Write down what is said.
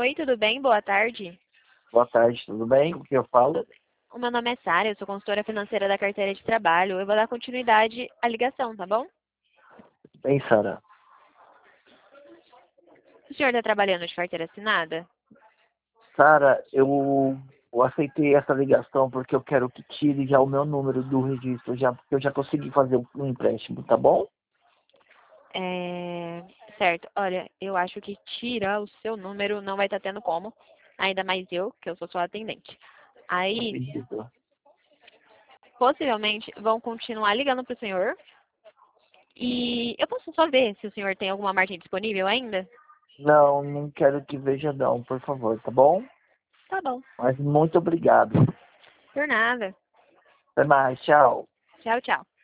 Oi, tudo bem? Boa tarde. Boa tarde, tudo bem? Com quem eu falo? O meu nome é Sara, eu sou consultora financeira da carteira de trabalho. Eu vou dar continuidade à ligação, tá bom? Bem, Sara. O senhor está trabalhando de carteira assinada? Sara, eu aceitei essa ligação porque eu quero que tire já o meu número do registro, já, porque eu já consegui fazer um empréstimo, tá bom? Certo. Olha, eu acho que tirar o seu número não vai estar tendo como. Ainda mais eu, que eu sou sua atendente. Aí, Acredito. possivelmente, vão continuar ligando para o senhor. E eu posso só ver se o senhor tem alguma margem disponível ainda? Não, não quero que veja não, por favor, tá bom? Tá bom. Mas muito obrigado. Por nada. Até mais, tchau. Tchau, tchau.